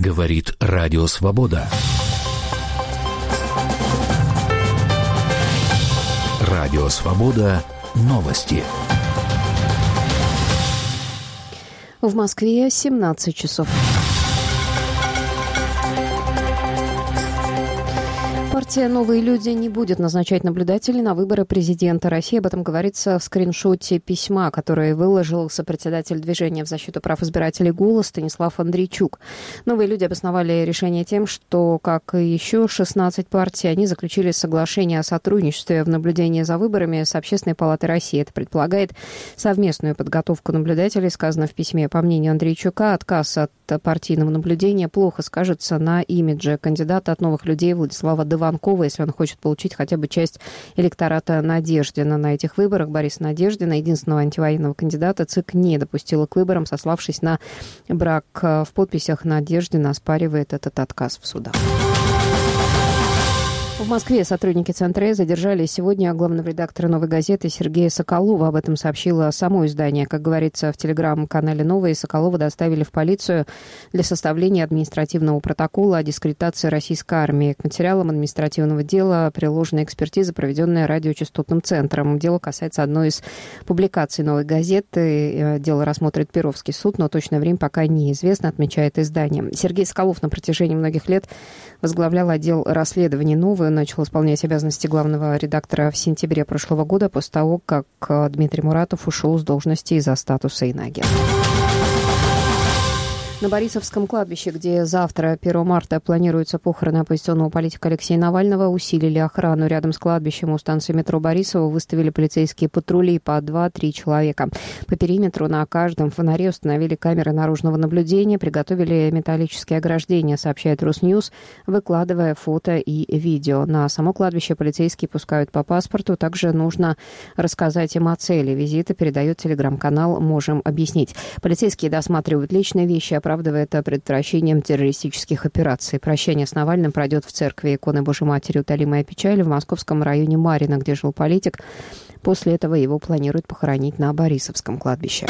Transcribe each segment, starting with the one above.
Говорит Радио Свобода. Радио Свобода. Новости. В Москве 17 часов. Партия «Новые люди» не будет назначать наблюдателей на выборы президента России. Об этом говорится в скриншоте письма, которое выложил сопредседатель движения в защиту прав избирателей «Голос» Станислав Андрейчук. «Новые люди» обосновали решение тем, что, как и еще 16 партий, они заключили соглашение о сотрудничестве в наблюдении за выборами с Общественной палатой России. Это предполагает совместную подготовку наблюдателей, сказано в письме. По мнению Андрейчука, отказ от партийного наблюдения плохо скажется на имидже кандидата от «Новых людей» Владислава Дованкова, если он хочет получить хотя бы часть электората Надеждина. На этих выборах Бориса Надеждина, единственного антивоенного кандидата, ЦИК не допустила к выборам, сославшись на брак в подписях. Надеждина оспаривает этот отказ в судах. В Москве сотрудники Центра задержали сегодня главного редактора «Новой газеты» Сергея Соколова. Об этом сообщило само издание. Как говорится в телеграм-канале «Новые», Соколова доставили в полицию для составления административного протокола о дискредитации российской армии. К материалам административного дела приложена экспертиза, проведенная радиочастотным центром. Дело касается одной из публикаций «Новой газеты». Дело рассмотрит Перовский суд, но точное время пока неизвестно, отмечает издание. Сергей Соколов на протяжении многих лет возглавлял отдел расследований «Новые». Начал исполнять обязанности главного редактора в сентябре прошлого года, после того, как Дмитрий Муратов ушел с должности из-за статуса иноагента. На Борисовском кладбище, где завтра, 1 марта, планируются похороны оппозиционного политика Алексея Навального, усилили охрану. Рядом с кладбищем у станции метро Борисово выставили полицейские патрули по 2-3 человека. По периметру на каждом фонаре установили камеры наружного наблюдения, приготовили металлические ограждения, сообщает Росньюз, выкладывая фото и видео. На само кладбище полицейские пускают по паспорту. Также нужно рассказать им о цели визита, передает телеграм-канал «Можем объяснить». Полицейские досматривают личные вещи, оправдывая это предотвращением террористических операций. Прощание с Навальным пройдет в церкви иконы Божьей Матери «Утолимая печаль» в московском районе Марьино, где жил политик. После этого его планируют похоронить на Борисовском кладбище.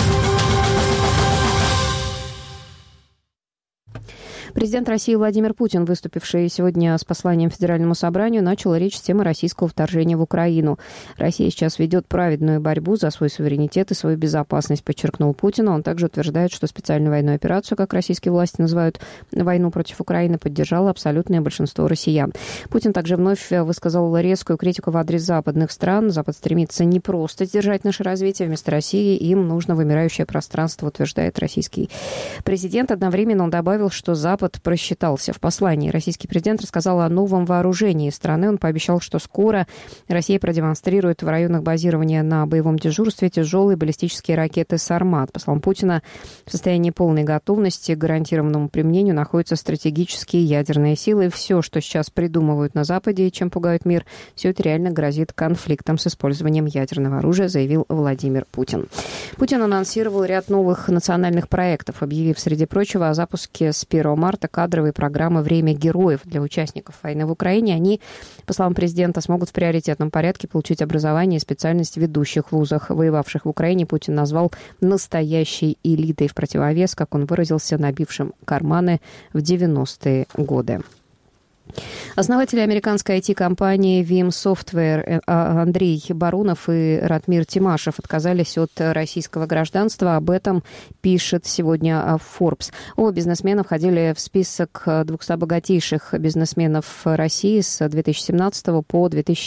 Президент России Владимир Путин, выступивший сегодня с посланием Федеральному собранию, начал речь с темы российского вторжения в Украину. Россия сейчас ведет праведную борьбу за свой суверенитет и свою безопасность, подчеркнул Путин. Он также утверждает, что специальную военную операцию, как российские власти называют войну против Украины, поддержало абсолютное большинство россиян. Путин также вновь высказал резкую критику в адрес западных стран. Запад стремится не просто сдержать наше развитие. Вместо России им нужно вымирающее пространство, утверждает российский президент. Одновременно он добавил, что Запад просчитался. В послании российский президент рассказал о новом вооружении страны. Он пообещал, что скоро Россия продемонстрирует в районах базирования на боевом дежурстве тяжелые баллистические ракеты «Сармат». По словам Путина, в состоянии полной готовности к гарантированному применению находятся стратегические ядерные силы. Все, что сейчас придумывают на Западе и чем пугают мир, все это реально грозит конфликтом с использованием ядерного оружия, заявил Владимир Путин. Путин анонсировал ряд новых национальных проектов, объявив, среди прочего, о запуске с 1 марта кадровой программы «Время героев» для участников войны в Украине. Они, по словам президента, смогут в приоритетном порядке получить образование и специальность в ведущих вузах. Воевавших в Украине Путин назвал настоящей элитой в противовес, как он выразился, набившим карманы в 90-е годы. Основатели американской IT-компании Vim Software Андрей Барунов и Ратмир Тимашев отказались от российского гражданства. Об этом пишет сегодня Forbes. Оба бизнесмена входили в список 200 богатейших бизнесменов России с 2017 по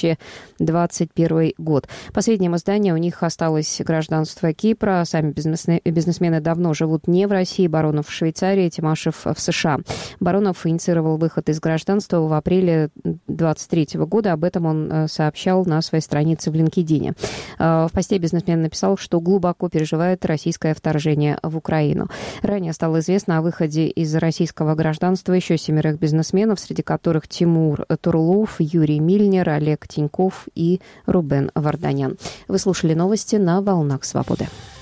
2021 год. Последним изданием у них осталось гражданство Кипра. Сами бизнесмены давно живут не в России. Барунов в Швейцарии, Тимашев в США. Барунов инициировал выход из гражданства в апреле 2023 года. Об этом он сообщал на своей странице в LinkedIn. В посте бизнесмен написал, что глубоко переживает российское вторжение в Украину. Ранее стало известно о выходе из российского гражданства еще 7 бизнесменов, среди которых Тимур Турлов, Юрий Мильнер, Олег Тиньков и Рубен Варданян. Вы слушали новости на «Волнах Свободы».